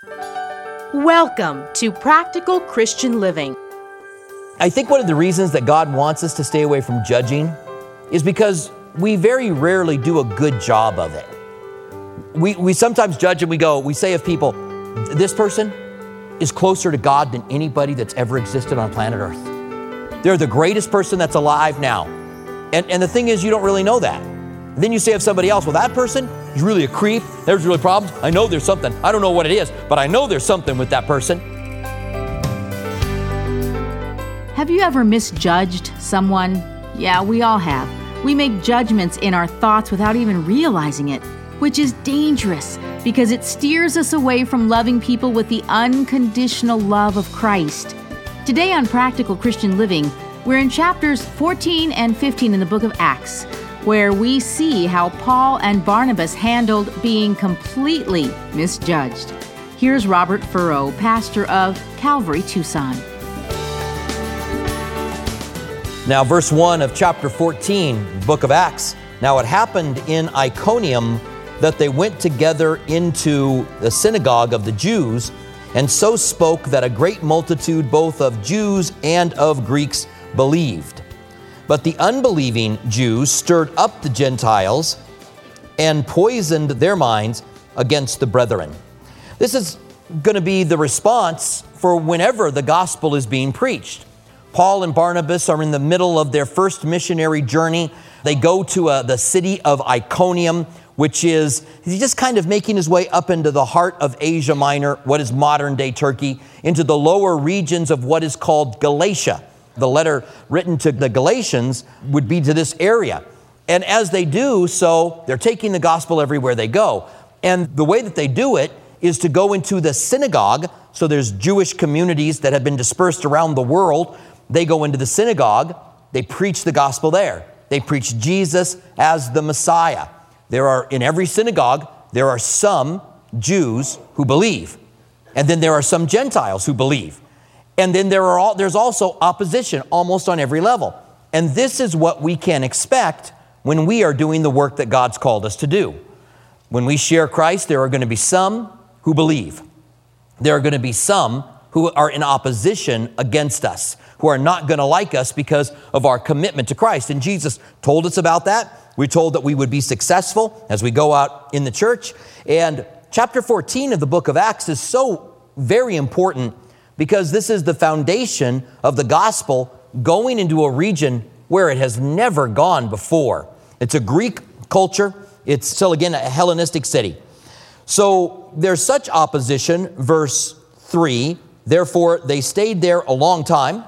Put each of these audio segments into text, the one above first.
Welcome to Practical Christian Living. I think one of the reasons that God wants us to stay away from judging is because we very rarely do a good job of it. We sometimes judge and we say of people, this person is closer to God than anybody that's ever existed on planet Earth. They're the greatest person that's alive now. And the thing is, you don't really know that. Then you say of somebody else, well, that person is really a creep. There's really problems. I know there's something. I don't know what it is, but I know there's something with that person. Have you ever misjudged someone? Yeah, we all have. We make judgments in our thoughts without even realizing it, which is dangerous because it steers us away from loving people with the unconditional love of Christ. Today on Practical Christian Living, we're in chapters 14 and 15 in the book of Acts, where we see how Paul and Barnabas handled being completely misjudged. Here's Robert Furrow, pastor of Calvary, Tucson. Now, verse 1 of chapter 14, book of Acts. Now, it happened in Iconium that they went together into the synagogue of the Jews, and so spoke that a great multitude both of Jews and of Greeks believed. But the unbelieving Jews stirred up the Gentiles and poisoned their minds against the brethren. This is going to be the response for whenever the gospel is being preached. Paul and Barnabas are in the middle of their first missionary journey. They go to the city of Iconium, which is, he's just kind of making his way up into the heart of Asia Minor, what is modern-day Turkey, into the lower regions of what is called Galatia. The letter written to the Galatians would be to this area. And as they do so, they're taking the gospel everywhere they go. And the way that they do it is to go into the synagogue. So there's Jewish communities that have been dispersed around the world. They go into the synagogue. They preach the gospel there. They preach Jesus as the Messiah. In every synagogue, there are some Jews who believe. And then there are some Gentiles who believe. And then there's also opposition almost on every level. And this is what we can expect when we are doing the work that God's called us to do. When we share Christ, there are going to be some who believe. There are going to be some who are in opposition against us, who are not going to like us because of our commitment to Christ. And Jesus told us about that. We're told that we would be successful as we go out in the church. And chapter 14 of the book of Acts is so very important because this is the foundation of the gospel going into a region where it has never gone before. It's a Greek culture. It's still, again, a Hellenistic city. So there's such opposition, verse 3, therefore they stayed there a long time,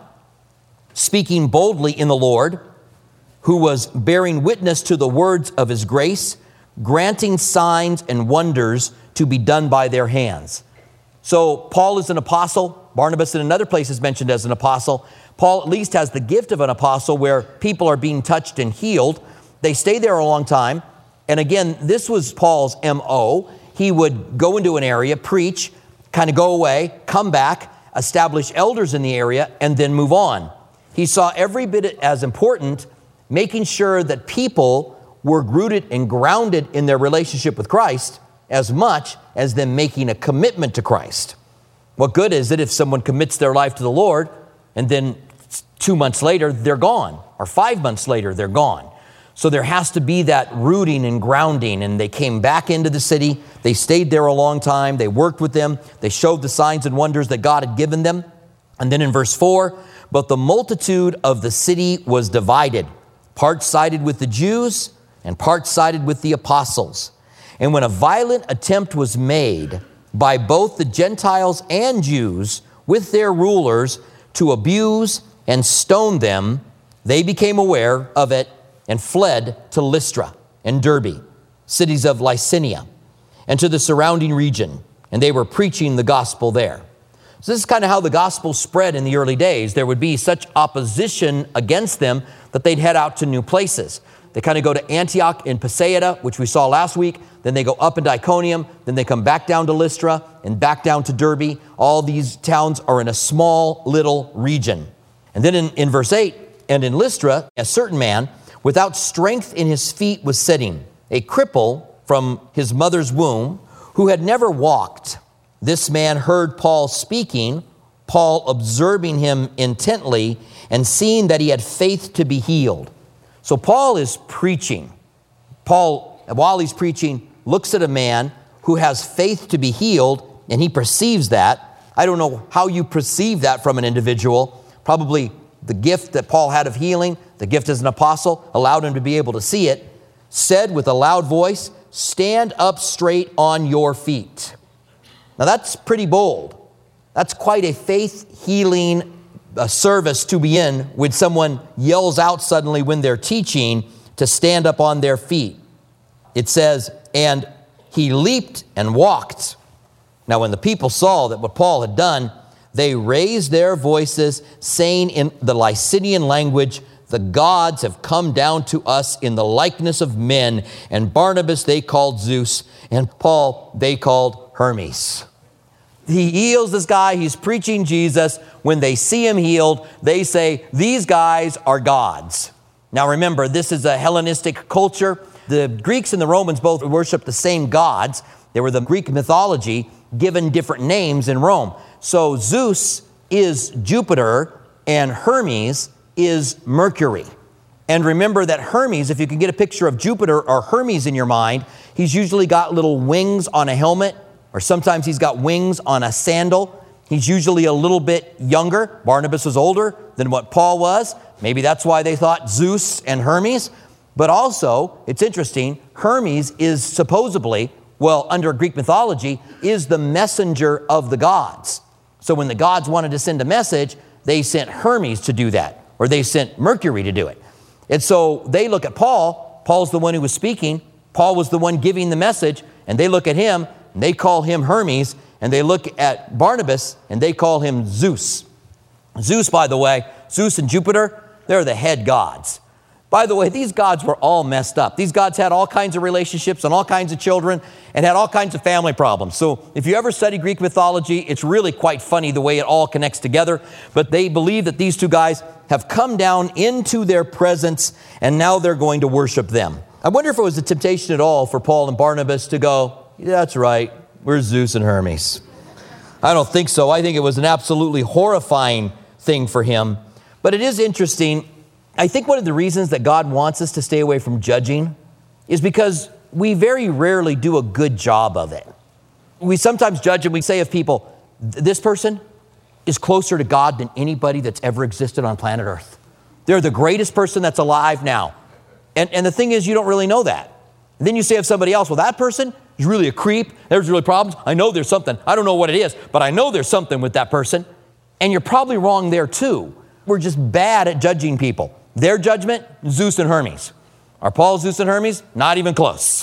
speaking boldly in the Lord, who was bearing witness to the words of his grace, granting signs and wonders to be done by their hands. So Paul is an apostle. Barnabas in another place is mentioned as an apostle. Paul at least has the gift of an apostle where people are being touched and healed. They stay there a long time. And again, this was Paul's MO. He would go into an area, preach, kind of go away, come back, establish elders in the area, and then move on. He saw every bit as important making sure that people were rooted and grounded in their relationship with Christ as much as them making a commitment to Christ. What good is it if someone commits their life to the Lord and then 2 months later they're gone, or 5 months later they're gone? So there has to be that rooting and grounding, and they came back into the city. They stayed there a long time. They worked with them. They showed the signs and wonders that God had given them. And then in verse 4, but the multitude of the city was divided. Part sided with the Jews and part sided with the apostles. And when a violent attempt was made by both the Gentiles and Jews with their rulers to abuse and stone them, they became aware of it and fled to Lystra and Derbe, cities of Lycaonia, and to the surrounding region. And they were preaching the gospel there. So this is kind of how the gospel spread in the early days. There would be such opposition against them that they'd head out to new places. They kind of go to Antioch in Pisidia, which we saw last week. Then they go up into Iconium. Then they come back down to Lystra and back down to Derbe. All these towns are in a small little region. And then in verse 8, and in Lystra, a certain man without strength in his feet was sitting, a cripple from his mother's womb, who had never walked. This man heard Paul speaking, Paul observing him intently and seeing that he had faith to be healed. So Paul is preaching. Paul, while he's preaching, looks at a man who has faith to be healed, and he perceives that. I don't know how you perceive that from an individual. Probably the gift that Paul had of healing, the gift as an apostle, allowed him to be able to see it. Said with a loud voice, "Stand up straight on your feet." Now that's pretty bold. That's quite a faith healing service to be in when someone yells out suddenly when they're teaching to stand up on their feet. It says, "And he leaped and walked." Now when the people saw that what Paul had done, they raised their voices, saying in the Lycaonian language, "The gods have come down to us in the likeness of men." And Barnabas they called Zeus, and Paul they called Hermes. He heals this guy. He's preaching Jesus. When they see him healed, they say, "These guys are gods." Now remember, this is a Hellenistic culture. The Greeks and the Romans both worshiped the same gods. They were the Greek mythology given different names in Rome. So Zeus is Jupiter and Hermes is Mercury. And remember that Hermes, if you can get a picture of Jupiter or Hermes in your mind, he's usually got little wings on a helmet, or sometimes he's got wings on a sandal. He's usually a little bit younger. Barnabas was older than what Paul was. Maybe that's why they thought Zeus and Hermes. But also, it's interesting, Hermes is supposedly, well, under Greek mythology, is the messenger of the gods. So when the gods wanted to send a message, they sent Hermes to do that, or they sent Mercury to do it. And so they look at Paul. Paul's the one who was speaking. Paul was the one giving the message, and they look at him, and they call him Hermes, and they look at Barnabas, and they call him Zeus. Zeus, by the way, Zeus and Jupiter, they're the head gods. By the way, these gods were all messed up. These gods had all kinds of relationships and all kinds of children and had all kinds of family problems. So if you ever study Greek mythology, it's really quite funny the way it all connects together. But they believe that these two guys have come down into their presence and now they're going to worship them. I wonder if it was a temptation at all for Paul and Barnabas to go, "Yeah, that's right, we're Zeus and Hermes." I don't think so. I think it was an absolutely horrifying thing for him. But it is interesting. I think one of the reasons that God wants us to stay away from judging is because we very rarely do a good job of it. We sometimes judge and we say of people, "This person is closer to God than anybody that's ever existed on planet Earth. They're the greatest person that's alive now." And the thing is, you don't really know that. And then you say of somebody else, "Well, that person is really a creep. There's really problems. I know there's something. I don't know what it is, but I know there's something with that person." And you're probably wrong there too. We're just bad at judging people. Their judgment, Zeus and Hermes. Are Paul, Zeus, and Hermes? Not even close.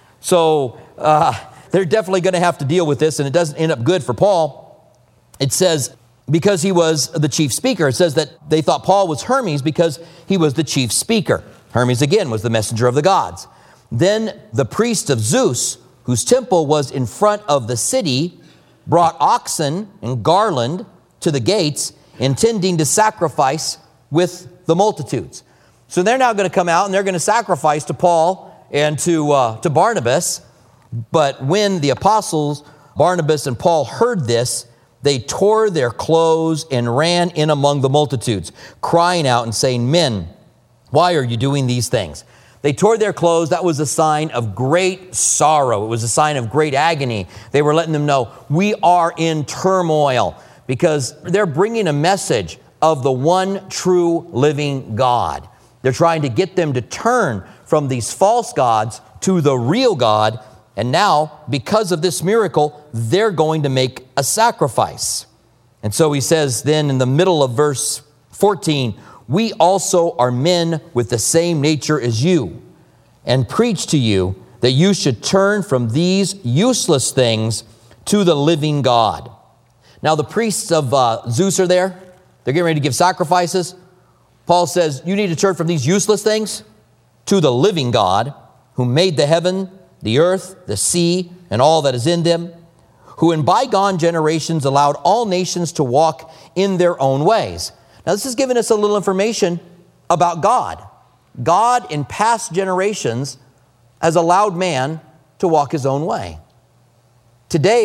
So they're definitely going to have to deal with this, and it doesn't end up good for Paul. It says, because he was the chief speaker, it says that they thought Paul was Hermes because he was the chief speaker. Hermes, again, was the messenger of the gods. Then the priest of Zeus, whose temple was in front of the city, brought oxen and garland to the gates, intending to sacrifice with the multitudes. So they're now going to come out and they're going to sacrifice to Paul and to Barnabas. But when the apostles, Barnabas and Paul, heard this, they tore their clothes and ran in among the multitudes, crying out and saying, "Men, why are you doing these things?" They tore their clothes. That was a sign of great sorrow. It was a sign of great agony. They were letting them know, we are in turmoil, because they're bringing a message of the one true living God. They're trying to get them to turn from these false gods to the real God. And now, because of this miracle, they're going to make a sacrifice. And so he says then in the middle of verse 14, "We also are men with the same nature as you, and preach to you that you should turn from these useless things to the living God." Now the priests of Zeus are there. They're getting ready to give sacrifices. Paul says, you need to turn from these useless things to the living God, who made the heaven, the earth, the sea, and all that is in them, who in bygone generations allowed all nations to walk in their own ways. Now this is giving us a little information about God. God in past generations has allowed man to walk his own way. Today,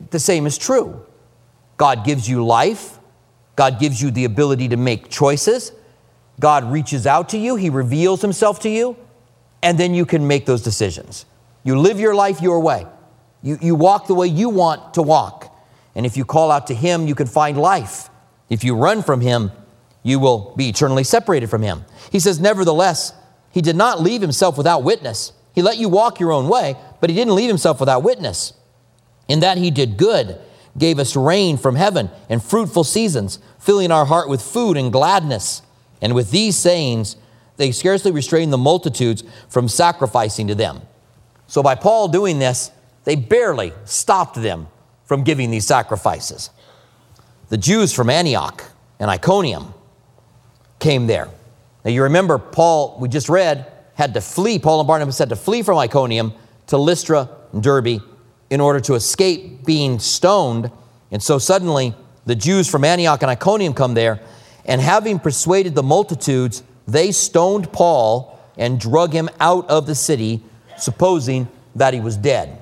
the same is true. God gives you life. God gives you the ability to make choices. God reaches out to you. He reveals himself to you. And then you can make those decisions. You live your life your way. You walk the way you want to walk. And if you call out to him, you can find life. If you run from him, you will be eternally separated from him. He says, nevertheless, he did not leave himself without witness. He let you walk your own way, but he didn't leave himself without witness. In that he did good, gave us rain from heaven and fruitful seasons, filling our heart with food and gladness. And with these sayings, they scarcely restrained the multitudes from sacrificing to them. So by Paul doing this, they barely stopped them from giving these sacrifices. The Jews from Antioch and Iconium came there. Now you remember Paul, we just read, had to flee. Paul and Barnabas had to flee from Iconium to Lystra and Derbe in order to escape being stoned. And so suddenly the Jews from Antioch and Iconium come there, and having persuaded the multitudes, they stoned Paul and drug him out of the city, supposing that he was dead.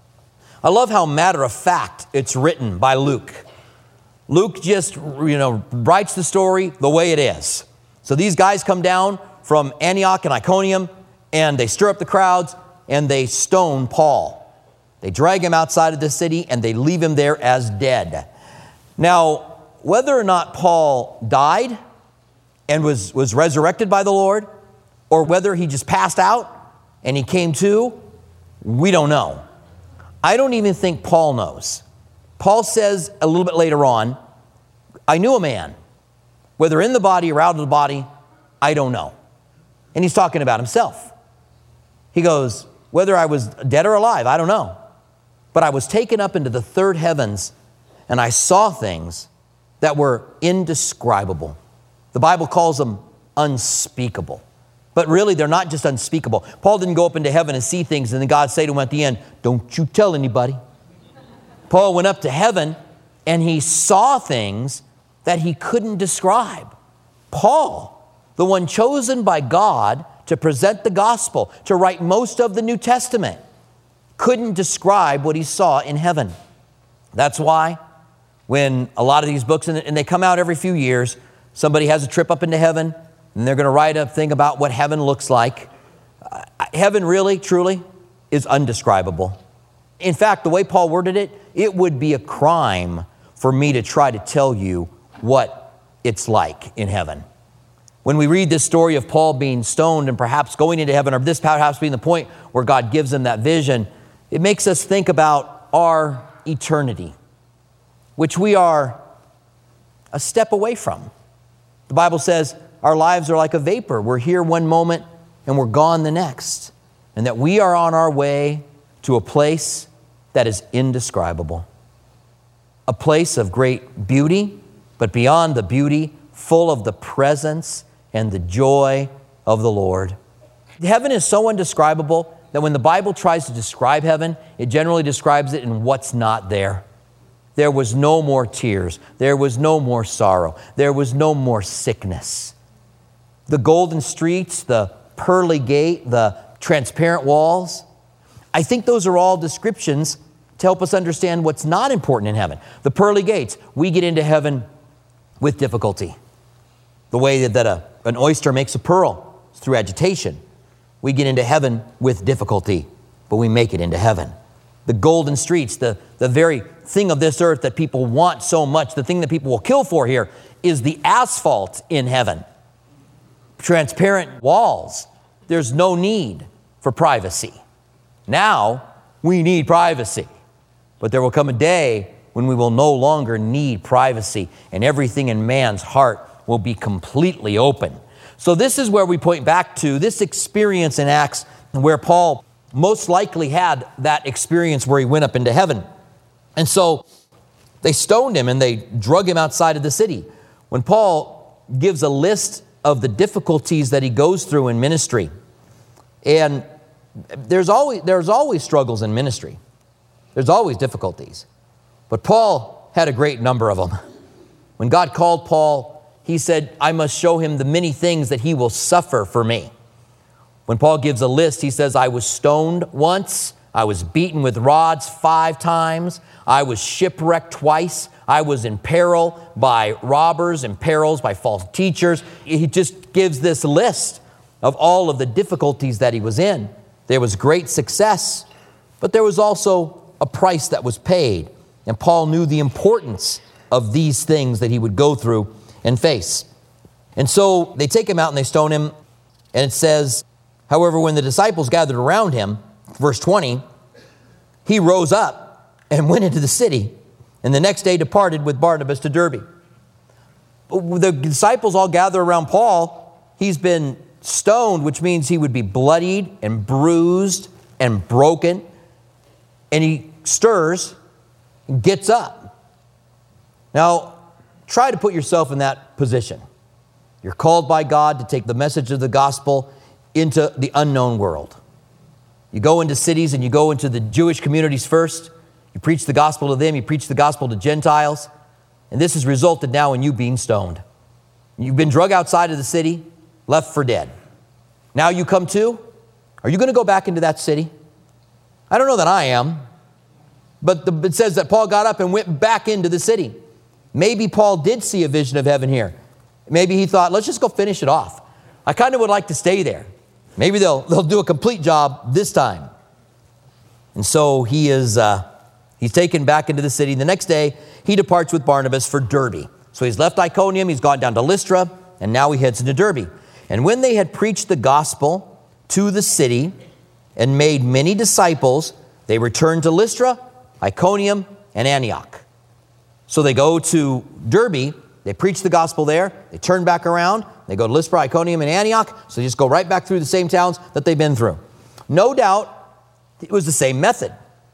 I love how matter of fact it's written by Luke. Luke just, writes the story the way it is. So these guys come down from Antioch and Iconium, and they stir up the crowds, and they stone Paul. They drag him outside of the city, and they leave him there as dead. Now, whether or not Paul died and was resurrected by the Lord, or whether he just passed out and he came to, we don't know. I don't even think Paul knows. Paul says a little bit later on, I knew a man, whether in the body or out of the body, I don't know. And he's talking about himself. He goes, whether I was dead or alive, I don't know. But I was taken up into the third heavens, and I saw things that were indescribable. The Bible calls them unspeakable. But really, they're not just unspeakable. Paul didn't go up into heaven and see things, and then God say to him at the end, don't you tell anybody. Paul went up to heaven, and he saw things that he couldn't describe. Paul, the one chosen by God to present the gospel, to write most of the New Testament, couldn't describe what he saw in heaven. That's why when a lot of these books, and they come out every few years, somebody has a trip up into heaven, and they're going to write a thing about what heaven looks like. Heaven really, truly, is undescribable. In fact, the way Paul worded it, it would be a crime for me to try to tell you what it's like in heaven. When we read this story of Paul being stoned and perhaps going into heaven, or this perhaps being the point where God gives him that vision, it makes us think about our eternity, which we are a step away from. The Bible says our lives are like a vapor. We're here one moment and we're gone the next. And that we are on our way to a place that is indescribable. A place of great beauty, but beyond the beauty, full of the presence and the joy of the Lord. Heaven is so indescribable that when the Bible tries to describe heaven, it generally describes it in what's not there. There was no more tears. There was no more sorrow. There was no more sickness. The golden streets, the pearly gate, the transparent walls, I think those are all descriptions to help us understand what's not important in heaven. The pearly gates, we get into heaven with difficulty. The way that an oyster makes a pearl is through agitation. We get into heaven with difficulty, but we make it into heaven. The golden streets, the very thing of this earth that people want so much, the thing that people will kill for here, is the asphalt in heaven. Transparent walls. There's no need for privacy. Now, we need privacy. But there will come a day when we will no longer need privacy, and everything in man's heart will be completely open. So this is where we point back to this experience in Acts, where Paul most likely had that experience where he went up into heaven. And so they stoned him and they drug him outside of the city. When Paul gives a list of the difficulties that he goes through in ministry, and there's always struggles in ministry. There's always difficulties. But Paul had a great number of them. When God called Paul, he said, I must show him the many things that he will suffer for me. When Paul gives a list, he says, I was stoned once, I was beaten with rods 5 times. I was shipwrecked twice. I was in peril by robbers and perils by false teachers. He just gives this list of all of the difficulties that he was in. There was great success, but there was also a price that was paid. And Paul knew the importance of these things that he would go through and face. And so they take him out and they stone him. And it says, however, when the disciples gathered around him, verse 20, he rose up and went into the city, and the next day departed with Barnabas to Derbe. The disciples all gather around Paul. He's been stoned, which means he would be bloodied and bruised and broken. And he stirs and gets up. Now, try to put yourself in that position. You're called by God to take the message of the gospel into the unknown world. You go into cities and you go into the Jewish communities first. You preach the gospel to them. You preach the gospel to Gentiles. And this has resulted now in you being stoned. You've been drug outside of the city, left for dead. Now you come to. Are you going to go back into that city? I don't know that I am. But it says that Paul got up and went back into the city. Maybe Paul did see a vision of heaven here. Maybe he thought, let's just go finish it off. I kind of would like to stay there. Maybe they'll do a complete job this time. And so he's taken back into the city. The next day, he departs with Barnabas for Derbe. So he's left Iconium, he's gone down to Lystra, and now he heads into Derbe. And when they had preached the gospel to the city and made many disciples, they returned to Lystra, Iconium, and Antioch. So they go to Derbe, they preach the gospel there, they turn back around, they go to Lystra, Iconium, and Antioch, so they just go right back through the same towns that they've been through. No doubt it was the same method.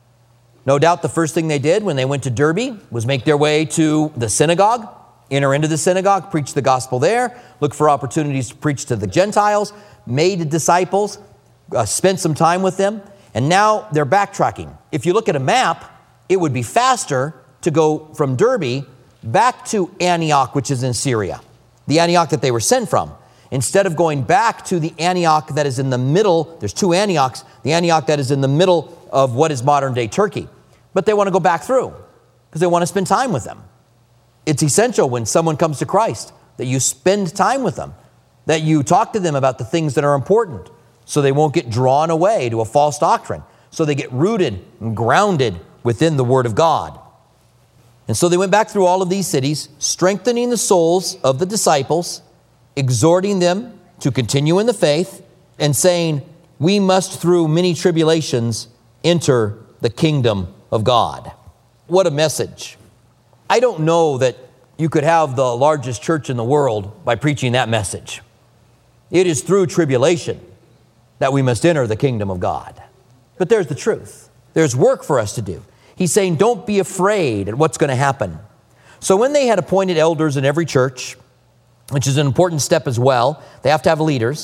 No doubt the first thing they did when they went to Derbe was make their way to the synagogue, enter into the synagogue, preach the gospel there, look for opportunities to preach to the Gentiles, made disciples, spent some time with them, and now they're backtracking. If you look at a map, it would be faster to go from Derbe back to Antioch, which is in Syria, the Antioch that they were sent from. Instead of going back to the Antioch that is in the middle, there's 2 Antiochs, the Antioch that is in the middle of what is modern-day Turkey. But they want to go back through because they want to spend time with them. It's essential when someone comes to Christ that you spend time with them, that you talk to them about the things that are important so they won't get drawn away to a false doctrine, so they get rooted and grounded within the Word of God. And so they went back through all of these cities, strengthening the souls of the disciples, exhorting them to continue in the faith, and saying, we must through many tribulations enter the kingdom of God. What a message. I don't know that you could have the largest church in the world by preaching that message. It is through tribulation that we must enter the kingdom of God. But there's the truth. There's work for us to do. He's saying, don't be afraid at what's going to happen. So when they had appointed elders in every church, which is an important step as well, they have to have leaders,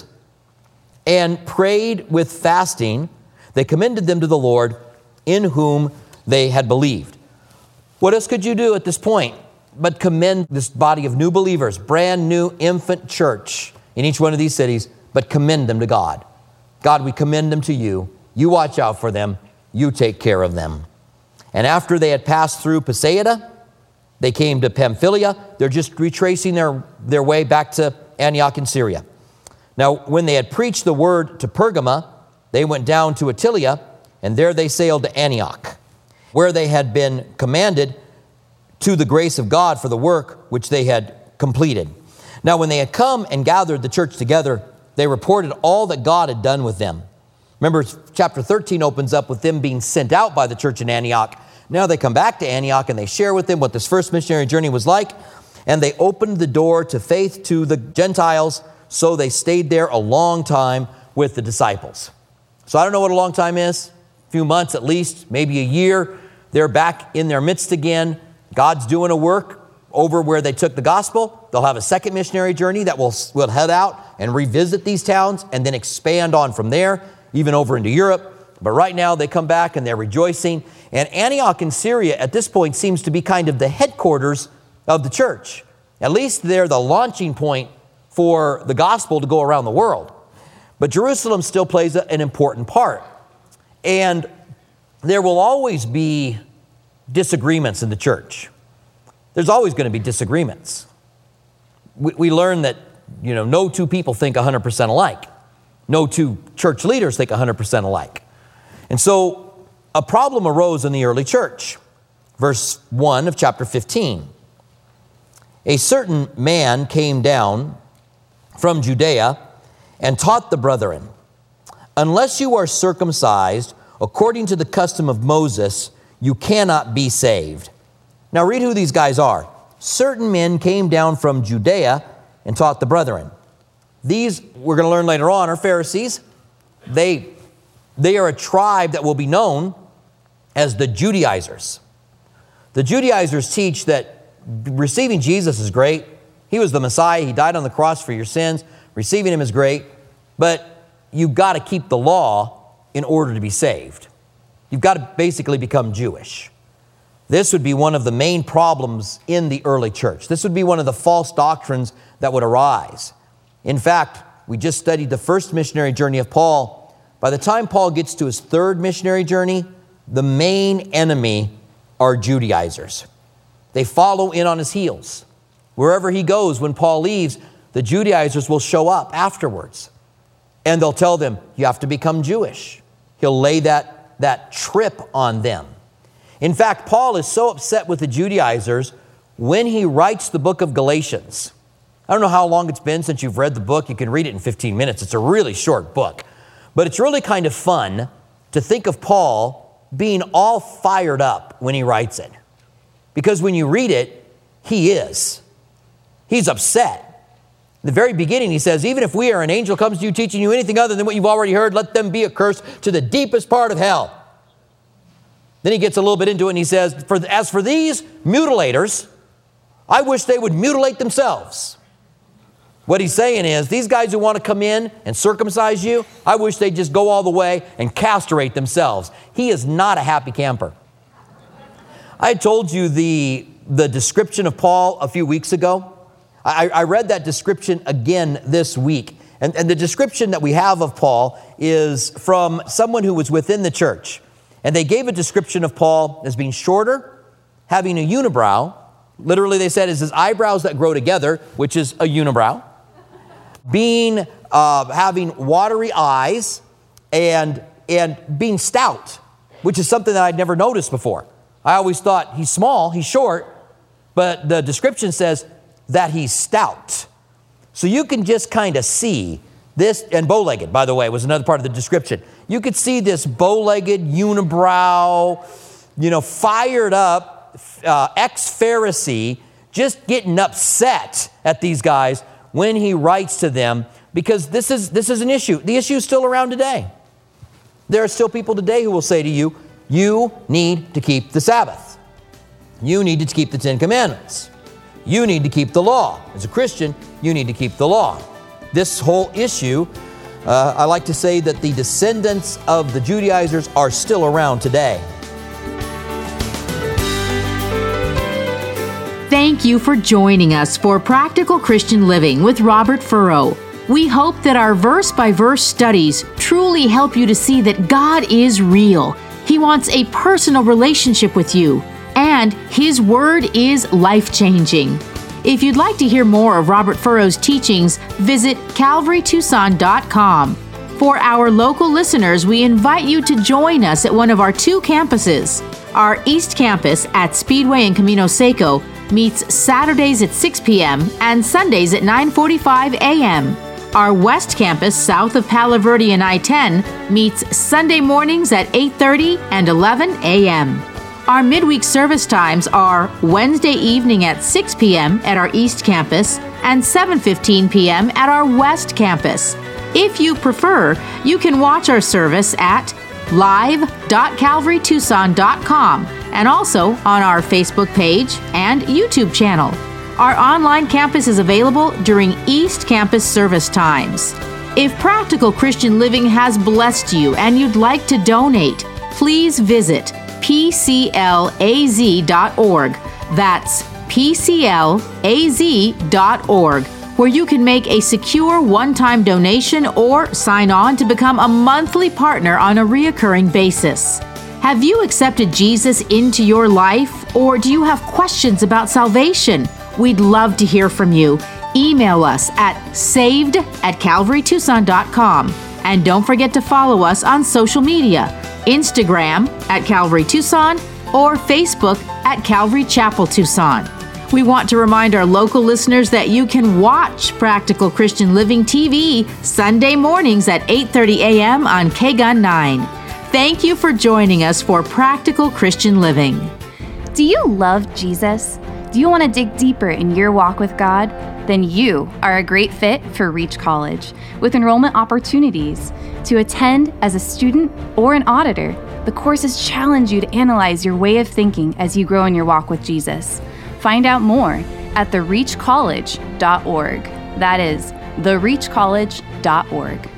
and prayed with fasting, they commended them to the Lord in whom they had believed. What else could you do at this point but commend this body of new believers, brand new infant church in each one of these cities, but commend them to God? God, we commend them to you. You watch out for them. You take care of them. And after they had passed through Pisidia, they came to Pamphylia. They're just retracing their way back to Antioch in Syria. Now, when they had preached the word to Pergama, they went down to Attalia, and there they sailed to Antioch, where they had been commanded to the grace of God for the work which they had completed. Now, when they had come and gathered the church together, they reported all that God had done with them. Remember, chapter 13 opens up with them being sent out by the church in Antioch. Now they come back to Antioch and they share with them what this first missionary journey was like. And they opened the door to faith to the Gentiles. So they stayed there a long time with the disciples. So I don't know what a long time is. A few months at least, maybe a year. They're back in their midst again. God's doing a work over where they took the gospel. They'll have a second missionary journey that will head out and revisit these towns and then expand on from there, even over into Europe. But right now they come back and they're rejoicing. And Antioch in Syria at this point seems to be kind of the headquarters of the church. At least they're the launching point for the gospel to go around the world. But Jerusalem still plays an important part. And there will always be disagreements in the church. There's always going to be disagreements. We learn that, no two people think 100% alike. No two church leaders think 100% alike. And so a problem arose in the early church. Verse 1 of chapter 15. A certain man came down from Judea and taught the brethren, unless you are circumcised according to the custom of Moses, you cannot be saved. Now read who these guys are. Certain men came down from Judea and taught the brethren. These, we're going to learn later on, are Pharisees. They are a tribe that will be known as the Judaizers. The Judaizers teach that receiving Jesus is great. He was the Messiah. He died on the cross for your sins. Receiving him is great. But you've got to keep the law in order to be saved. You've got to basically become Jewish. This would be one of the main problems in the early church. This would be one of the false doctrines that would arise. In fact, we just studied the first missionary journey of Paul. By the time Paul gets to his third missionary journey, the main enemy are Judaizers. They follow in on his heels. Wherever he goes, when Paul leaves, the Judaizers will show up afterwards. And they'll tell them, you have to become Jewish. He'll lay that trip on them. In fact, Paul is so upset with the Judaizers when he writes the book of Galatians. I don't know how long it's been since you've read the book. You can read it in 15 minutes. It's a really short book. But it's really kind of fun to think of Paul being all fired up when he writes it. Because when you read it, he's upset. In the very beginning, he says, even if we or an angel comes to you teaching you anything other than what you've already heard, let them be accursed to the deepest part of hell. Then he gets a little bit into it and he says, as for these mutilators, I wish they would mutilate themselves. What he's saying is, these guys who want to come in and circumcise you, I wish they'd just go all the way and castrate themselves. He is not a happy camper. I told you the description of Paul a few weeks ago. I read that description again this week. And the description that we have of Paul is from someone who was within the church. And they gave a description of Paul as being shorter, having a unibrow. Literally, they said, it's his eyebrows that grow together, which is a unibrow. Having watery eyes and being stout, which is something that I'd never noticed before. I always thought he's small, he's short, but the description says that he's stout. So you can just kind of see this, and bow-legged, by the way, was another part of the description. You could see this bow-legged, unibrow, fired up ex-Pharisee just getting upset at these guys when he writes to them, because this is an issue. The issue is still around today. There are still people today who will say to you, you need to keep the Sabbath. You need to keep the Ten Commandments. You need to keep the law. As a Christian, you need to keep the law. This whole issue, I like to say that the descendants of the Judaizers are still around today. Thank you for joining us for Practical Christian Living with Robert Furrow. We hope that our verse-by-verse studies truly help you to see that God is real. He wants a personal relationship with you, and His Word is life-changing. If you'd like to hear more of Robert Furrow's teachings, visit CalvaryTucson.com. For our local listeners, we invite you to join us at one of our two campuses. Our East Campus at Speedway and Camino Seco meets Saturdays at 6 p.m. and Sundays at 9:45 a.m. Our West Campus, south of Palo Verde and I-10, meets Sunday mornings at 8:30 and 11 a.m. Our midweek service times are Wednesday evening at 6 p.m. at our East Campus and 7:15 p.m. at our West Campus. If you prefer, you can watch our service at live.calvarytucson.com and also on our Facebook page and YouTube channel. Our online campus is available during East Campus service times. If Practical Christian Living has blessed you and you'd like to donate, please visit PCLAZ.org. That's PCLAZ.org, where you can make a secure one-time donation or sign on to become a monthly partner on a reoccurring basis. Have you accepted Jesus into your life, or do you have questions about salvation? We'd love to hear from you. Email us at saved@calvarytucson.com. And don't forget to follow us on social media, Instagram at Calvary Tucson or Facebook at Calvary Chapel Tucson. We want to remind our local listeners that you can watch Practical Christian Living TV Sunday mornings at 8:30 a.m. on KGUN 9. Thank you for joining us for Practical Christian Living. Do you love Jesus? Do you want to dig deeper in your walk with God? Then you are a great fit for Reach College, with enrollment opportunities. To attend as a student or an auditor, the courses challenge you to analyze your way of thinking as you grow in your walk with Jesus. Find out more at thereachcollege.org. That is, thereachcollege.org.